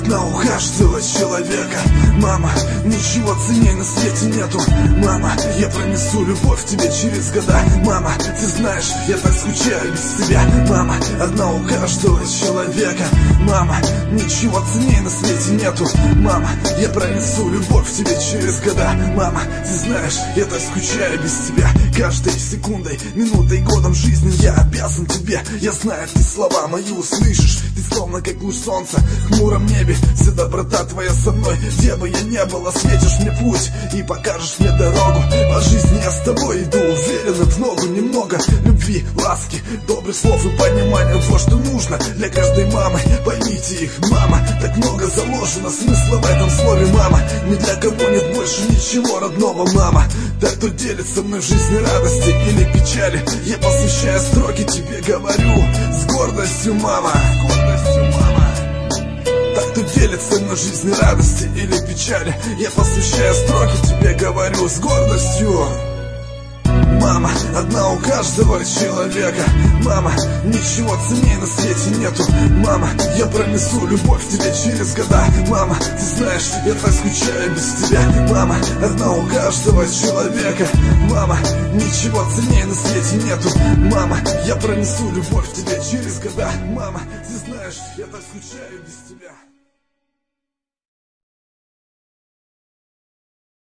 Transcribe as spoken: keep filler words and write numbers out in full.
одна у каждого человека. Мама, ничего ценней на свете нету. Мама, я пронесу любовь к тебе через года. Мама, ты знаешь, я так скучаю без тебя. Мама, одна у каждого человека. Мама, ничего ценней на свете нету. Мама, я пронесу любовь к тебе через года. Мама, ты знаешь, я так скучаю без тебя. Каждой секундой, минутой, годом жизни я обязан тебе. Я знаю, ты слова мои услышишь. Ты словно как луч солнца в хмуром небе. Вся доброта твоя со мной, где бы я ни был, осветишь мне путь и покажешь мне дорогу. По жизни я с тобой иду, уверенно в ногу. Немного любви, ласки, добрых слов и понимания. То, что нужно для каждой мамы. Поймите их, мама, так много заложено смысла в этом слове. Мама, ни для кого нет больше ничего родного. Мама, так кто делит со мной в жизни радости или печали. Я посвящаю строки тебе говорю с гордостью, мама. С гордостью, мама. Так кто делит со мной в жизни радости или печали. Я посвящаю строки тебе говорю с гордостью. Мама, одна у каждого человека. Мама, ничего ценней на свете нету. Мама, я пронесу любовь к тебе через года. Мама, ты знаешь, я так скучаю без тебя. Мама, одна у каждого человека. Мама, ничего ценней на свете нету. Мама, я пронесу любовь к тебе через года. Мама, ты знаешь, я так скучаю без тебя.